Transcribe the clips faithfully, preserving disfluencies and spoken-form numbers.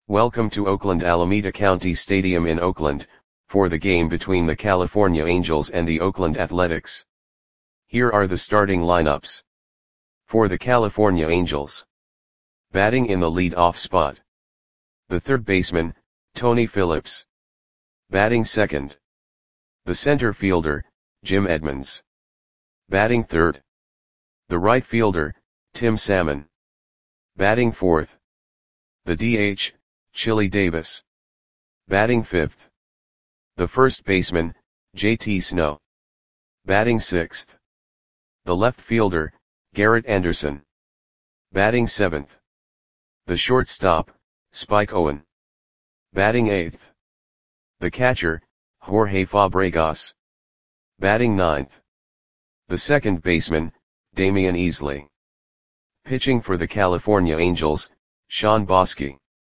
Welcome to Oakland Alameda County Stadium in Oakland, for the game between the California Angels and the Oakland Athletics. Here are the starting lineups. For the California Angels. Batting in the lead-off spot. The third baseman, Tony Phillips. Batting second. The center fielder, Jim Edmonds. Batting third. The right fielder, Tim Salmon. Batting fourth. The D H, Chili Davis. Batting fifth. The first baseman, J T Snow. Batting sixth. The left fielder, Garrett Anderson. Batting seventh. The shortstop, Spike Owen. Batting eighth. The catcher, Jorge Fabregas. Batting ninth. The second baseman, Damian Easley. Pitching for the California Angels, Sean Bosky.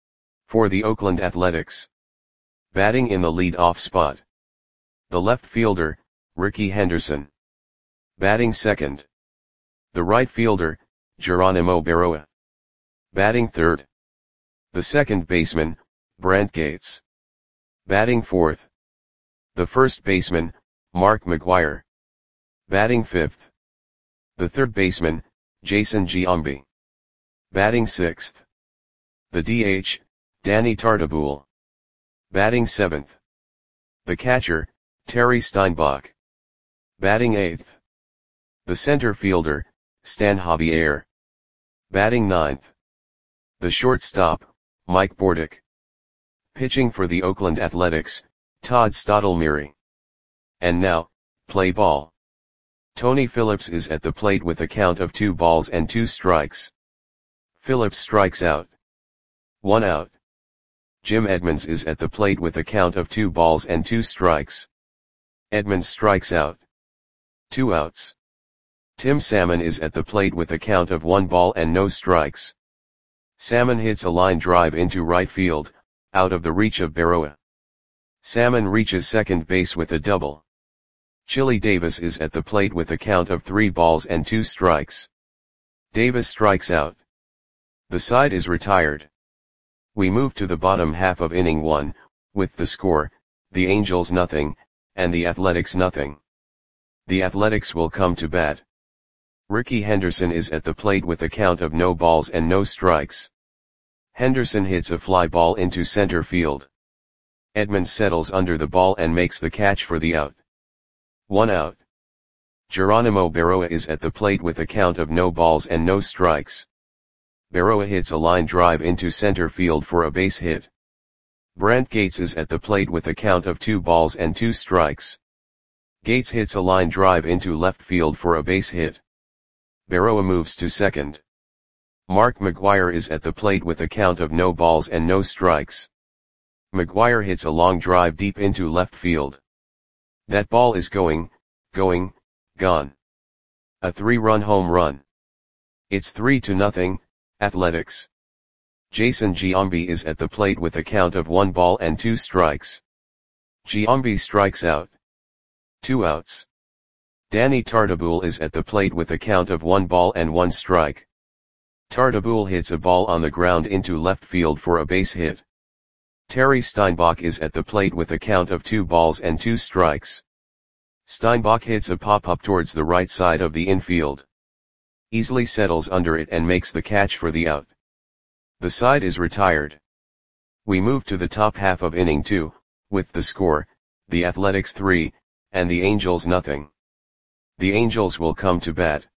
For the Oakland Athletics. Batting in the lead-off spot. The left fielder, Ricky Henderson. Batting second. The right fielder, Geronimo Berroa. Batting third. The second baseman, Brent Gates. Batting fourth. The first baseman, Mark McGwire. Batting fifth. The third baseman, Jason Giambi. Batting sixth. The D H, Danny Tartabull. Batting seventh. The catcher, Terry Steinbach. Batting eighth. The center fielder, Stan Javier. Batting ninth. The shortstop, Mike Bordick. Pitching for the Oakland Athletics, Todd Stottlemyre. And now, play ball. Tony Phillips is at the plate with a count of two balls and two strikes. Phillips strikes out. One out. Jim Edmonds is at the plate with a count of two balls and two strikes. Edmonds strikes out. Two outs. Tim Salmon is at the plate with a count of one ball and no strikes. Salmon hits a line drive into right field, out of the reach of Berroa. Salmon reaches second base with a double. Chili Davis is at the plate with a count of three balls and two strikes. Davis strikes out. The side is retired. We move to the bottom half of inning one, with the score, the Angels nothing, and the Athletics nothing. The Athletics will come to bat. Ricky Henderson is at the plate with a count of no balls and no strikes. Henderson hits a fly ball into center field. Edmonds settles under the ball and makes the catch for the out. One out. Geronimo Berroa is at the plate with a count of no balls and no strikes. Berroa hits a line drive into center field for a base hit. Brent Gates is at the plate with a count of two balls and two strikes. Gates hits a line drive into left field for a base hit. Berroa moves to second. Mark McGwire is at the plate with a count of no balls and no strikes. McGwire hits a long drive deep into left field. That ball is going, going, gone. A three-run home run. It's three to nothing, Athletics. Jason Giambi is at the plate with a count of one ball and two strikes. Giambi strikes out. Two outs. Danny Tartabull is at the plate with a count of one ball and one strike. Tartabull hits a ball on the ground into left field for a base hit. Terry Steinbach is at the plate with a count of two balls and two strikes. Steinbach hits a pop-up towards the right side of the infield. Easley settles under it and makes the catch for the out. The side is retired. We move to the top half of inning two, with the score, the Athletics three, and the Angels nothing. The Angels will come to bat.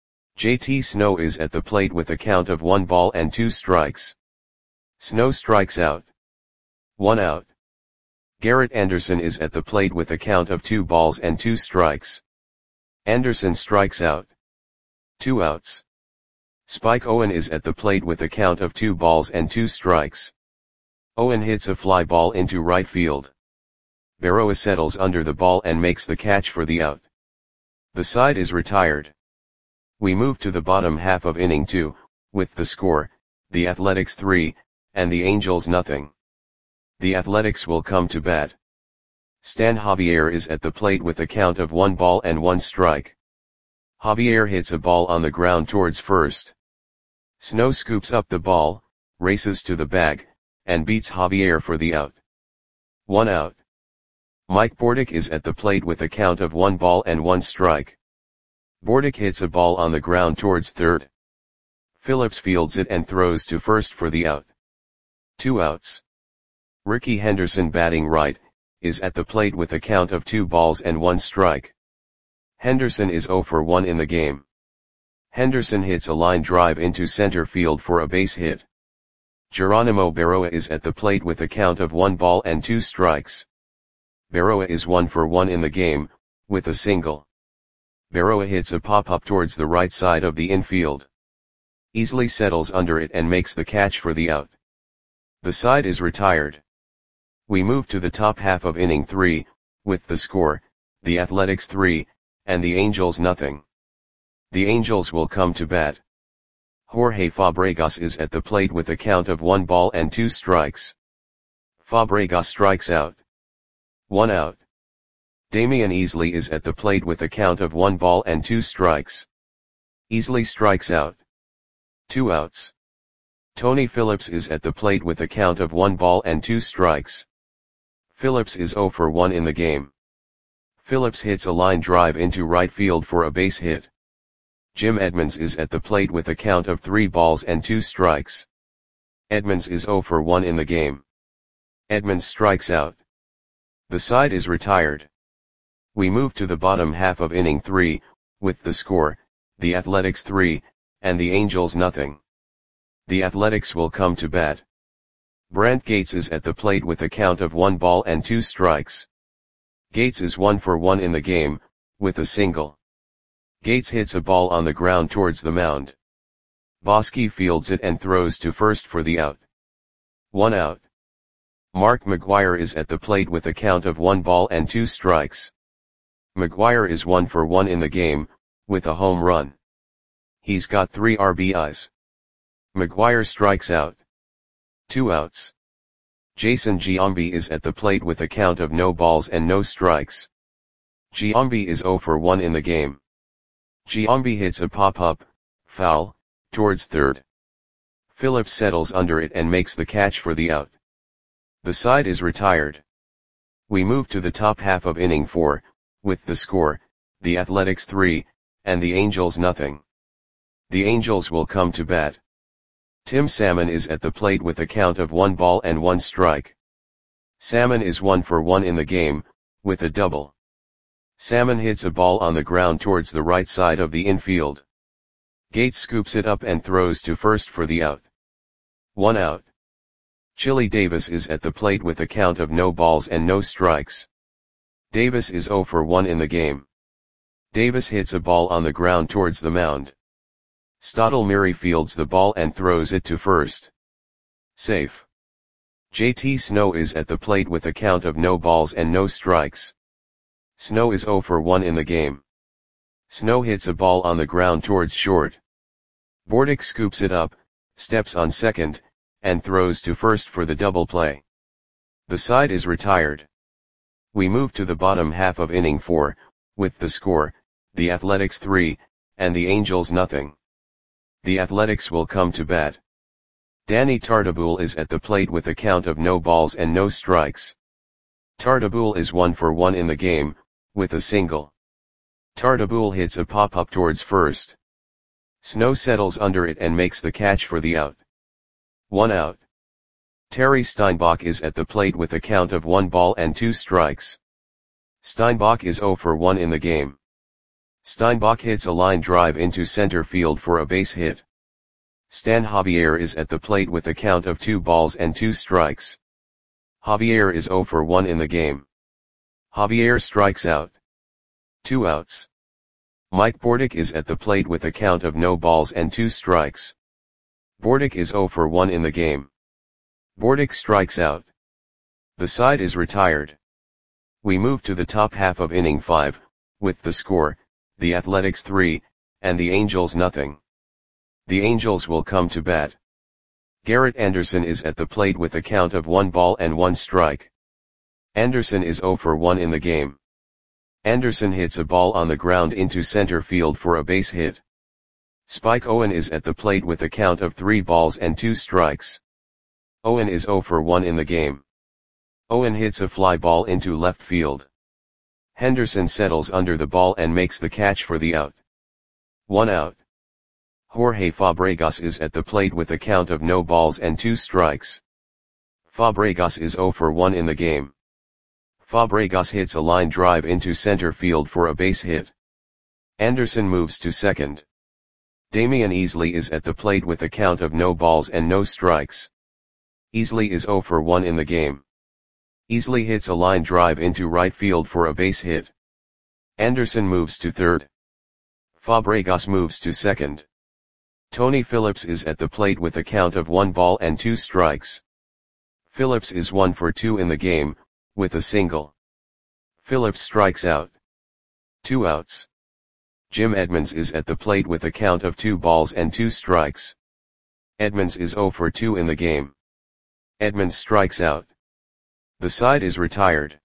J T Snow is at the plate with a count of one ball and two strikes. Snow strikes out. One out. Garrett Anderson is at the plate with a count of two balls and two strikes. Anderson strikes out. Two outs. Spike Owen is at the plate with a count of two balls and two strikes. Owen hits a fly ball into right field. Berroa settles under the ball and makes the catch for the out. The side is retired. We move to the bottom half of inning two, with the score, the Athletics three, and the Angels nothing. The Athletics will come to bat. Stan Javier is at the plate with a count of one ball and one strike. Javier hits a ball on the ground towards first. Snow scoops up the ball, races to the bag, and beats Javier for the out. One out. Mike Bordick is at the plate with a count of one ball and one strike. Bordick hits a ball on the ground towards third. Phillips fields it and throws to first for the out. Two outs. Ricky Henderson, batting right, is at the plate with a count of two balls and one strike. Henderson is zero for one in the game. Henderson hits a line drive into center field for a base hit. Geronimo Berroa is at the plate with a count of one ball and two strikes. Berroa is one for one in the game, with a single. Berroa hits a pop-up towards the right side of the infield. Easily settles under it and makes the catch for the out. The side is retired. We move to the top half of inning three, with the score, the Athletics three, and the Angels nothing. The Angels will come to bat. Jorge Fabregas is at the plate with a count of one ball and two strikes. Fabregas strikes out. One out. Damian Easley is at the plate with a count of one ball and two strikes. Easley strikes out. Two outs. Tony Phillips is at the plate with a count of one ball and two strikes. Phillips is zero for one in the game. Phillips hits a line drive into right field for a base hit. Jim Edmonds is at the plate with a count of three balls and two strikes. Edmonds is zero for one in the game. Edmonds strikes out. The side is retired. We move to the bottom half of inning three, with the score, the Athletics three, and the Angels nothing. The Athletics will come to bat. Brant Gates is at the plate with a count of one ball and two strikes. Gates is one for one in the game, with a single. Gates hits a ball on the ground towards the mound. Bosky fields it and throws to first for the out. One out. Mark McGwire is at the plate with a count of one ball and two strikes. McGwire is one for one in the game, with a home run. He's got three R B Is. McGwire strikes out. Two outs. Jason Giambi is at the plate with a count of no balls and no strikes. Giambi is zero for one in the game. Giambi hits a pop-up, foul, towards third. Phillips settles under it and makes the catch for the out. The side is retired. We move to the top half of inning four, with the score, the Athletics three, and the Angels nothing. The Angels will come to bat. Tim Salmon is at the plate with a count of one ball and one strike. Salmon is one for one in the game, with a double. Salmon hits a ball on the ground towards the right side of the infield. Gates scoops it up and throws to first for the out. One out. Chili Davis is at the plate with a count of no balls and no strikes. Davis is zero for one in the game. Davis hits a ball on the ground towards the mound. Stottlemyre fields the ball and throws it to first. Safe. J T Snow is at the plate with a count of no balls and no strikes. Snow is zero for one in the game. Snow hits a ball on the ground towards short. Bordick scoops it up, steps on second, and throws to first for the double play. The side is retired. We move to the bottom half of inning four, with the score, the Athletics three, and the Angels nothing. The Athletics will come to bat. Danny Tartabull is at the plate with a count of no balls and no strikes. Tartabull is one for one in the game, with a single. Tartabull hits a pop-up towards first. Snow settles under it and makes the catch for the out. One out. Terry Steinbach is at the plate with a count of one ball and two strikes. Steinbach is zero for one in the game. Steinbach hits a line drive into center field for a base hit. Stan Javier is at the plate with a count of two balls and two strikes. Javier is zero for one in the game. Javier strikes out. Two outs. Mike Bordick is at the plate with a count of no balls and two strikes. Bordick is zero for one in the game. Bordick strikes out. The side is retired. We move to the top half of inning five, with the score, the Athletics three, and the Angels nothing. The Angels will come to bat. Garrett Anderson is at the plate with a count of one ball and one strike. Anderson is zero for one in the game. Anderson hits a ball on the ground into center field for a base hit. Spike Owen is at the plate with a count of three balls and two strikes. Owen is zero for one in the game. Owen hits a fly ball into left field. Henderson settles under the ball and makes the catch for the out. One out. Jorge Fabregas is at the plate with a count of no balls and two strikes. Fabregas is zero for one in the game. Fabregas hits a line drive into center field for a base hit. Anderson moves to second. Damian Easley is at the plate with a count of no balls and no strikes. Easley is zero for one in the game. Easley hits a line drive into right field for a base hit. Anderson moves to third. Fabregas moves to second. Tony Phillips is at the plate with a count of one ball and two strikes. Phillips is one for two in the game, with a single. Phillips strikes out. Two outs. Jim Edmonds is at the plate with a count of two balls and two strikes. Edmonds is zero for two in the game. Edmonds strikes out. The side is retired.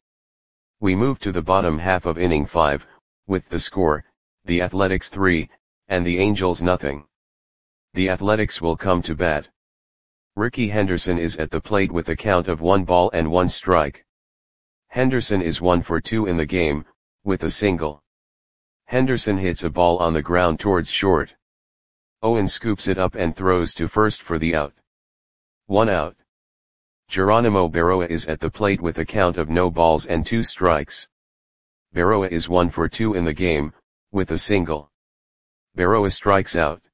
We move to the bottom half of inning five, with the score, the Athletics three, and the Angels nothing. The Athletics will come to bat. Ricky Henderson is at the plate with a count of one ball and one strike. Henderson is one for two in the game, with a single. Henderson hits a ball on the ground towards short. Owen scoops it up and throws to first for the out. One out. Geronimo Berroa is at the plate with a count of no balls and two strikes. Berroa is one for two in the game, with a single. Berroa strikes out.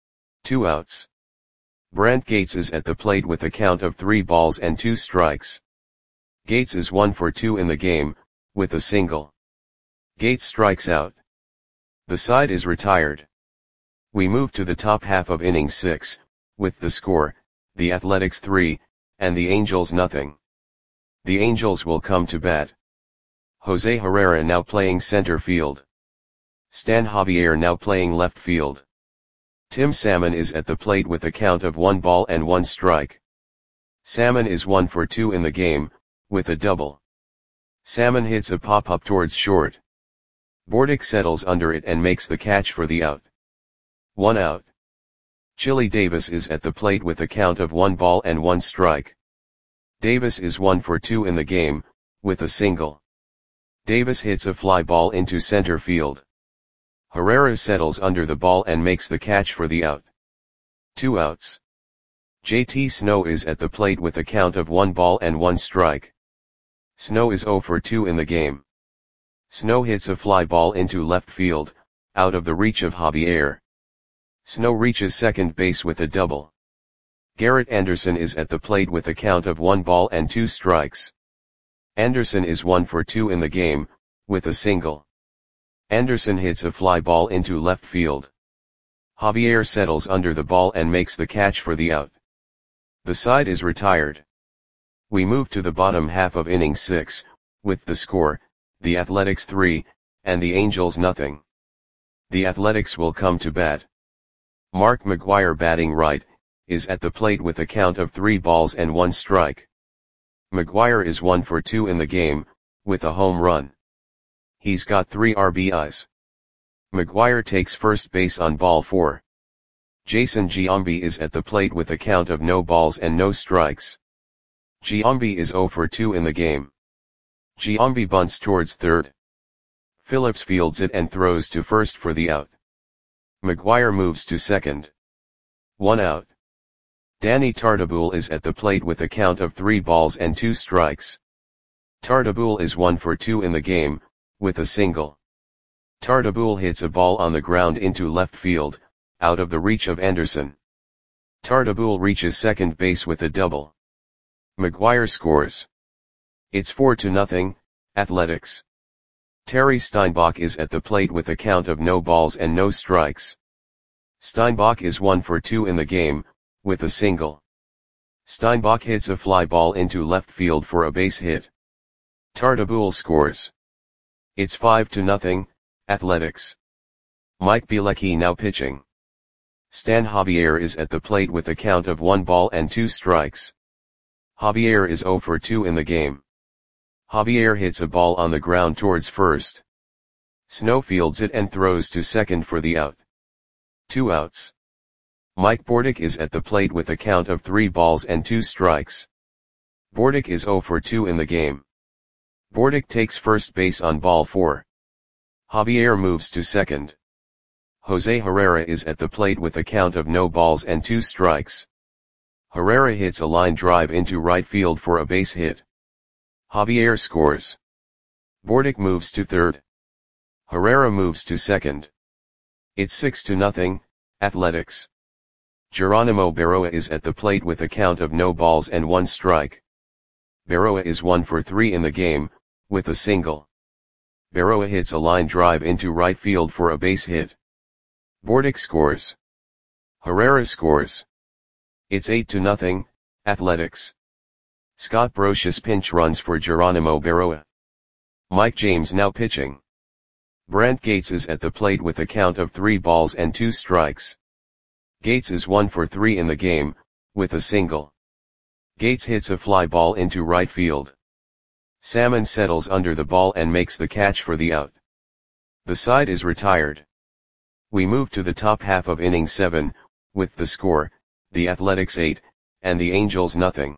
Two outs. Brent Gates is at the plate with a count of three balls and two strikes. Gates is one for two in the game, with a single. Gates strikes out. The side is retired. We move to the top half of inning six, with the score, the Athletics three, and the Angels nothing. The Angels will come to bat. Jose Herrera now playing center field. Stan Javier now playing left field. Tim Salmon is at the plate with a count of one ball and one strike. Salmon is one for two in the game, with a double. Salmon hits a pop-up towards short. Bordick settles under it and makes the catch for the out. One out. Chili Davis is at the plate with a count of one ball and one strike. Davis is one for two in the game, with a single. Davis hits a fly ball into center field. Herrera settles under the ball and makes the catch for the out. Two outs. J T Snow is at the plate with a count of one ball and one strike. Snow is zero for two in the game. Snow hits a fly ball into left field, out of the reach of Javier. Snow reaches second base with a double. Garrett Anderson is at the plate with a count of one ball and two strikes. Anderson is one for two in the game, with a single. Anderson hits a fly ball into left field. Javier settles under the ball and makes the catch for the out. The side is retired. We move to the bottom half of inning six, with the score, the Athletics three, and the Angels nothing. The Athletics will come to bat. Mark McGwire batting right, is at the plate with a count of three balls and one strike. McGwire is one for two in the game, with a home run. He's got three R B Is. McGwire takes first base on ball four. Jason Giambi is at the plate with a count of no balls and no strikes. Giambi is zero for two in the game. Giambi bunts towards third. Phillips fields it and throws to first for the out. McGwire moves to second. One out. Danny Tartabull is at the plate with a count of three balls and two strikes. Tartabull is one for two in the game, with a single. Tartabull hits a ball on the ground into left field, out of the reach of Anderson. Tartabull reaches second base with a double. McGwire scores. It's four to nothing, Athletics. Terry Steinbach is at the plate with a count of no balls and no strikes. Steinbach is one for two in the game, with a single. Steinbach hits a fly ball into left field for a base hit. Tartabull scores. It's five to nothing, Athletics. Mike Bielecki now pitching. Stan Javier is at the plate with a count of one ball and two strikes. Javier is zero for two in the game. Javier hits a ball on the ground towards first. Snow fields it and throws to second for the out. Two outs. Mike Bordick is at the plate with a count of three balls and two strikes. Bordick is zero for two in the game. Bordick takes first base on ball four. Javier moves to second. Jose Herrera is at the plate with a count of no balls and two strikes. Herrera hits a line drive into right field for a base hit. Javier scores. Bordick moves to third. Herrera moves to second. It's six to nothing, Athletics. Geronimo Berroa is at the plate with a count of no balls and one strike. Berroa is one for three in the game, with a single. Berroa hits a line drive into right field for a base hit. Bordick scores. Herrera scores. It's eight to nothing, Athletics. Scott Brosius pinch runs for Geronimo Berroa. Mike James now pitching. Brant Gates is at the plate with a count of three balls and two strikes. Gates is one for three in the game, with a single. Gates hits a fly ball into right field. Salmon settles under the ball and makes the catch for the out. The side is retired. We move to the top half of inning seven, with the score, the Athletics eight, and the Angels nothing.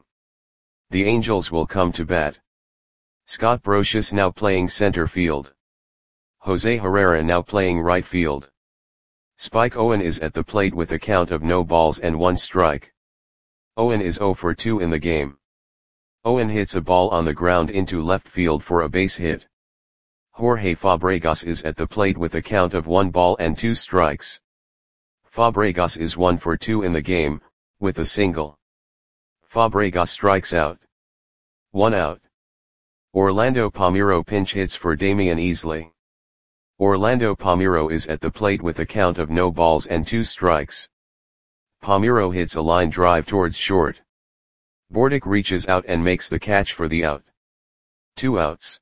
The Angels will come to bat. Scott Brosius now playing center field. Jose Herrera now playing right field. Spike Owen is at the plate with a count of no balls and one strike. Owen is zero for two in the game. Owen hits a ball on the ground into left field for a base hit. Jorge Fabregas is at the plate with a count of one ball and two strikes. Fabregas is one for two in the game, with a single. Fabregas strikes out. One out. Orlando Palmeiro pinch hits for Damian Easley. Orlando Palmeiro is at the plate with a count of no balls and two strikes. Palmeiro hits a line drive towards short. Bordick reaches out and makes the catch for the out. Two outs.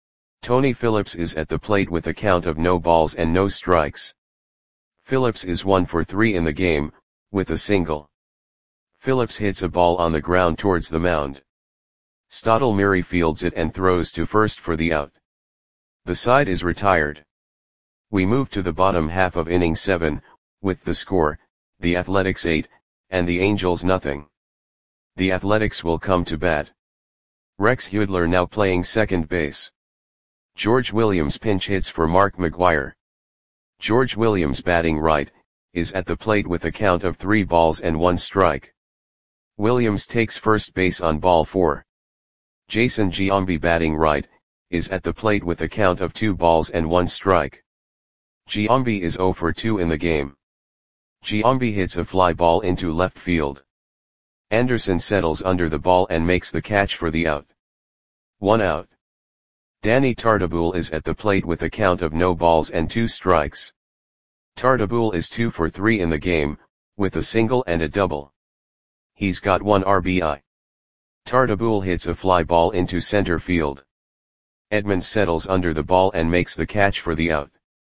Tony Phillips is at the plate with a count of no balls and no strikes. Phillips is one for three in the game, with a single. Phillips hits a ball on the ground towards the mound. Stottlemyre fields it and throws to first for the out. The side is retired. We move to the bottom half of inning seven, with the score, the Athletics eight, and the Angels nothing. The Athletics will come to bat. Rex Hudler now playing second base. George Williams pinch hits for Mark McGwire. George Williams batting right, is at the plate with a count of three balls and one strike. Williams takes first base on ball four. Jason Giambi batting right, is at the plate with a count of two balls and one strike. Giambi is zero for two in the game. Giambi hits a fly ball into left field. Anderson settles under the ball and makes the catch for the out. One out. Danny Tartabull is at the plate with a count of no balls and two strikes. Tartabull is two for three in the game, with a single and a double. He's got one R B I. Tartabull hits a fly ball into center field. Edmonds settles under the ball and makes the catch for the out.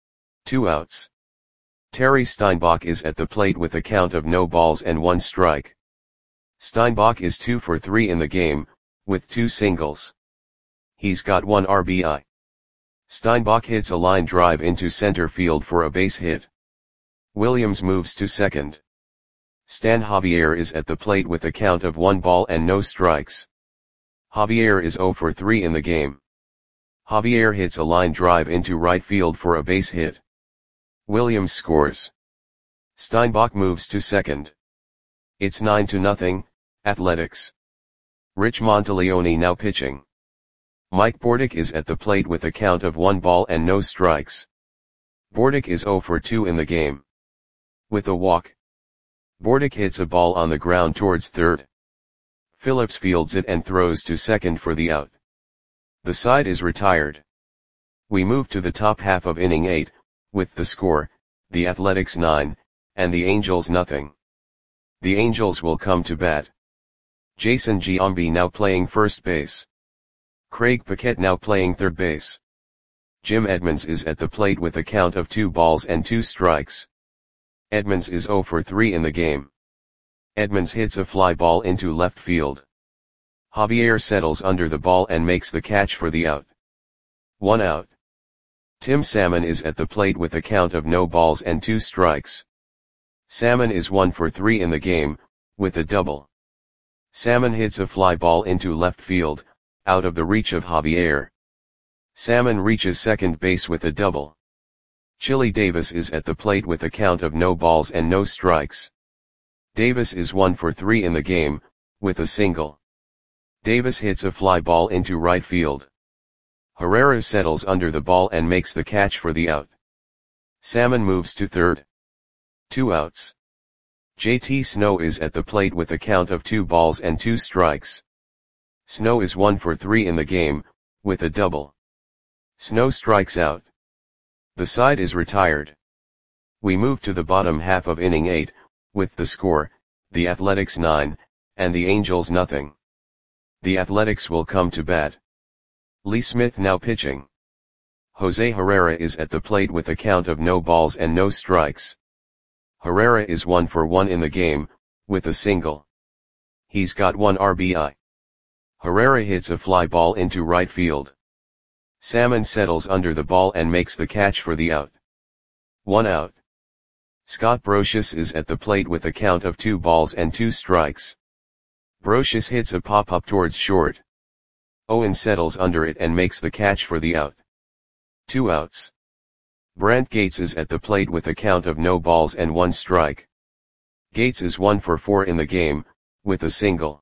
Two outs. Terry Steinbach is at the plate with a count of no balls and one strike. Steinbach is two for three in the game, with two singles. He's got one R B I. Steinbach hits a line drive into center field for a base hit. Williams moves to second. Stan Javier is at the plate with a count of one ball and no strikes. Javier is zero for three in the game. Javier hits a line drive into right field for a base hit. Williams scores. Steinbach moves to second. It's nine to nothing, Athletics. Rich Monteleone now pitching. Mike Bordick is at the plate with a count of one ball and no strikes. Bordick is zero for two in the game. With a walk. Bordick hits a ball on the ground towards third. Phillips fields it and throws to second for the out. The side is retired. We move to the top half of inning eight, with the score, the Athletics nine, and the Angels nothing. The Angels will come to bat. Jason Giambi now playing first base. Craig Paquette now playing third base. Jim Edmonds is at the plate with a count of two balls and two strikes. Edmonds is zero for three in the game. Edmonds hits a fly ball into left field. Javier settles under the ball and makes the catch for the out. One out. Tim Salmon is at the plate with a count of no balls and two strikes. Salmon is one for three in the game, with a double. Salmon hits a fly ball into left field, out of the reach of Javier. Salmon reaches second base with a double. Chili Davis is at the plate with a count of no balls and no strikes. Davis is one for three in the game, with a single. Davis hits a fly ball into right field. Herrera settles under the ball and makes the catch for the out. Salmon moves to third. Two outs. J T Snow is at the plate with a count of two balls and two strikes. Snow is one for three in the game, with a double. Snow strikes out. The side is retired. We move to the bottom half of inning eight, with the score, the Athletics nine, and the Angels nothing. The Athletics will come to bat. Lee Smith now pitching. Jose Herrera is at the plate with a count of no balls and no strikes. Herrera is one for one in the game, with a single. He's got one R B I. Herrera hits a fly ball into right field. Salmon settles under the ball and makes the catch for the out. One out. Scott Brosius is at the plate with a count of two balls and two strikes. Brosius hits a pop-up towards short. Owen settles under it and makes the catch for the out. Two outs. Brent Gates is at the plate with a count of no balls and one strike. Gates is one for four in the game, with a single.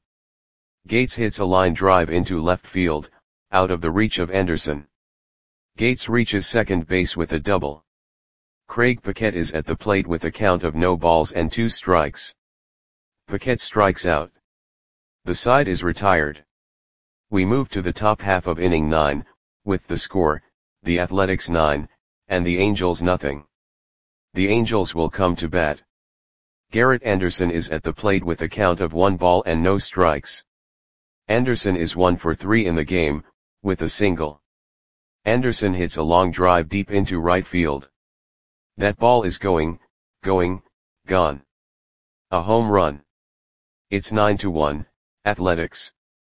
Gates hits a line drive into left field, out of the reach of Anderson. Gates reaches second base with a double. Craig Paquette is at the plate with a count of no balls and two strikes. Paquette strikes out. The side is retired. We move to the top half of inning nine, with the score, the Athletics nine, and the Angels nothing. The Angels will come to bat. Garrett Anderson is at the plate with a count of one ball and no strikes. Anderson is one for three in the game, with a single. Anderson hits a long drive deep into right field. That ball is going, going, gone. A home run. It's nine to one, Athletics.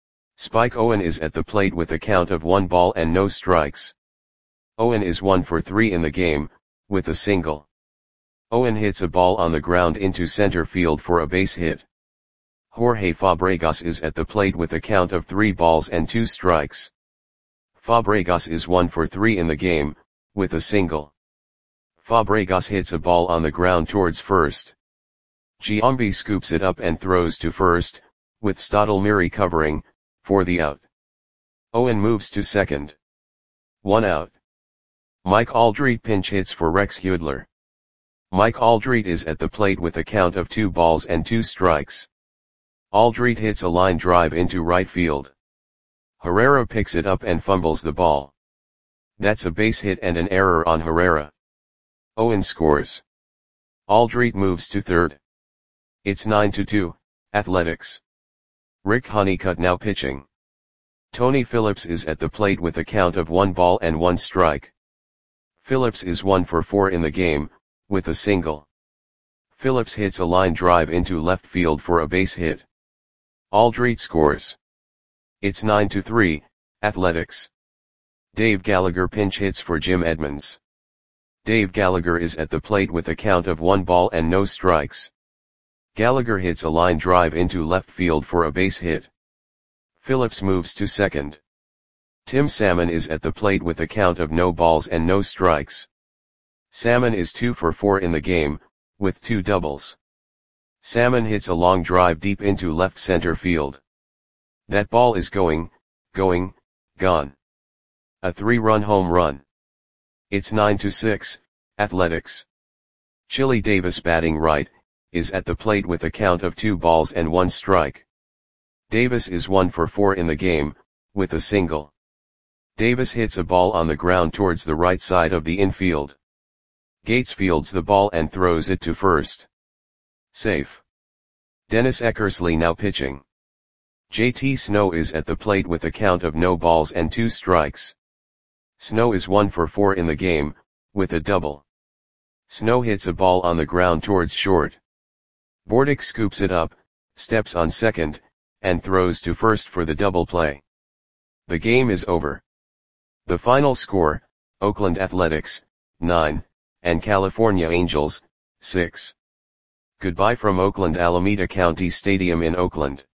Spike Owen is at the plate with a count of one ball and no strikes. Owen is one for three in the game, with a single. Owen hits a ball on the ground into center field for a base hit. Jorge Fabregas is at the plate with a count of three balls and two strikes. Fabregas is one for three in the game, with a single. Fabregas hits a ball on the ground towards first. Giambi scoops it up and throws to first, with Stottlemyre covering, for the out. Owen moves to second. One out. Mike Aldrete pinch hits for Rex Hudler. Mike Aldrete is at the plate with a count of two balls and two strikes. Aldrete hits a line drive into right field. Herrera picks it up and fumbles the ball. That's a base hit and an error on Herrera. Owen scores. Aldrete moves to third. It's nine to two, Athletics. Rick Honeycutt now pitching. Tony Phillips is at the plate with a count of one ball and one strike. Phillips is one for four in the game, with a single. Phillips hits a line drive into left field for a base hit. Aldrete scores. It's nine to three, Athletics. Dave Gallagher pinch hits for Jim Edmonds. Dave Gallagher is at the plate with a count of one ball and no strikes. Gallagher hits a line drive into left field for a base hit. Phillips moves to second. Tim Salmon is at the plate with a count of no balls and no strikes. Salmon is two for four in the game, with two doubles. Salmon hits a long drive deep into left center field. That ball is going, going, gone. A three-run home run. It's nine to six, Athletics. Chili Davis batting right, is at the plate with a count of two balls and one strike. Davis is one for four in the game, with a single. Davis hits a ball on the ground towards the right side of the infield. Gates fields the ball and throws it to first. Safe. Dennis Eckersley now pitching. J T Snow is at the plate with a count of no balls and two strikes. Snow is one for four in the game, with a double. Snow hits a ball on the ground towards short. Bordick scoops it up, steps on second, and throws to first for the double play. The game is over. The final score, Oakland Athletics, nine, and California Angels, six. Goodbye from Oakland Alameda County Stadium in Oakland.